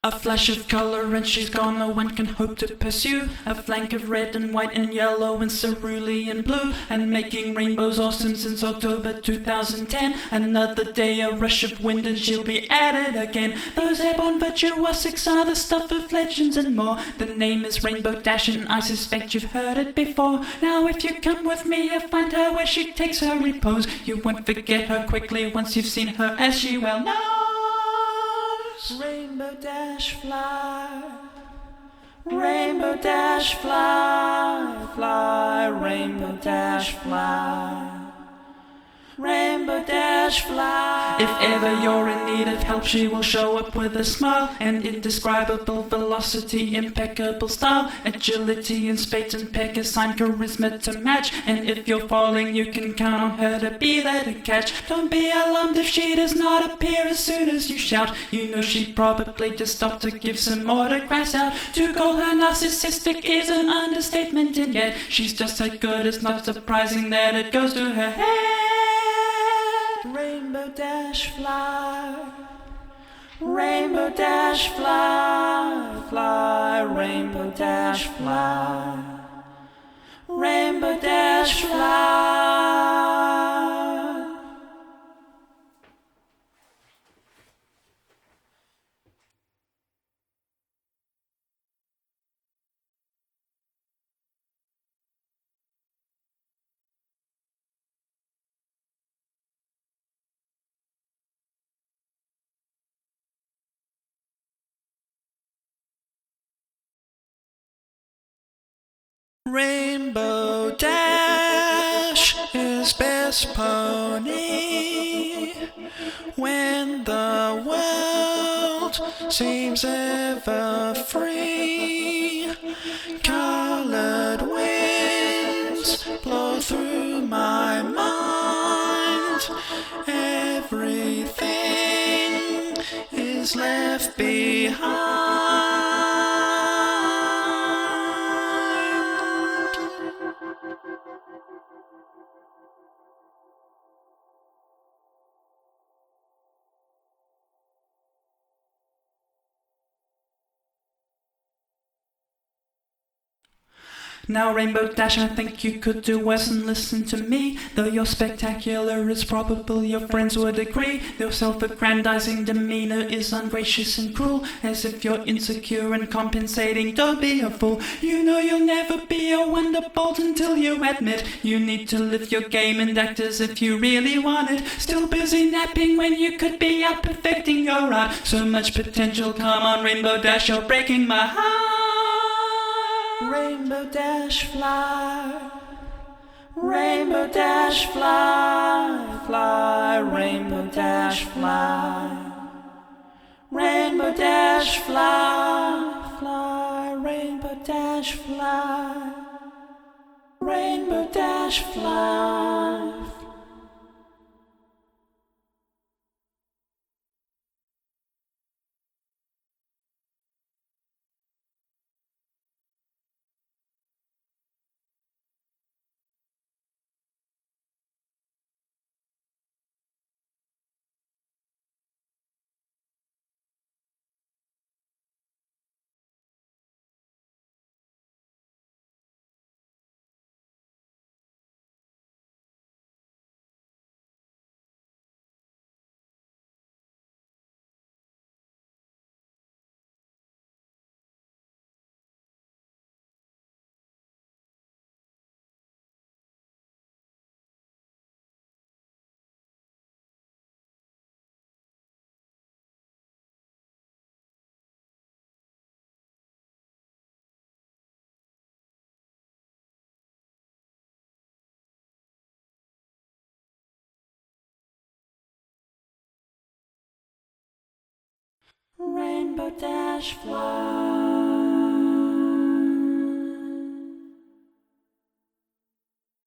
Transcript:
A flash of color and she's gone, no one can hope to pursue. A flank of red and white and yellow and cerulean blue, and making rainbows awesome since October 2010. Another day, a rush of wind and she'll be at it again. Those airborne virtuosics are the stuff of legends and more. The name is Rainbow Dash and I suspect you've heard it before. Now if you come with me, you'll find her where she takes her repose. You won't forget her quickly once you've seen her, as she well knows. Rainbow Dash fly, Rainbow Dash fly, fly, Rainbow Dash fly, Rainbow Dash fly. If ever you're in need of help, she will show up with a smile and indescribable velocity, impeccable style, agility in spades and peck, assigned charisma to match. And if you're falling, you can count on her to be there to catch. Don't be alarmed if she does not appear as soon as you shout. You know she'd probably just stop to give some autographs out. To call her narcissistic is an understatement, and yet she's just that good. It's not surprising that it goes to her head. Rainbow Dash fly, Rainbow Dash fly, fly, Rainbow Dash fly, Rainbow Dash fly. Rainbow Dash is best pony when the world seems ever free. Colored winds blow through my mind. Everything is left behind. Now Rainbow Dash, I think you could do worse than listen to me. Though you're spectacular, it's probable your friends would agree. Your self-aggrandizing demeanor is ungracious and cruel, as if you're insecure and compensating. Don't be a fool. You know you'll never be a wonderbolt until you admit you need to lift your game and act as if you really want it. Still busy napping when you could be out perfecting your art. So much potential, come on Rainbow Dash, you're breaking my heart. Rainbow Dash fly, Rainbow Dash fly, fly, Rainbow Dash fly, Rainbow Dash fly, fly, Rainbow Dash fly, Rainbow Dash fly. Rainbow Dash fly.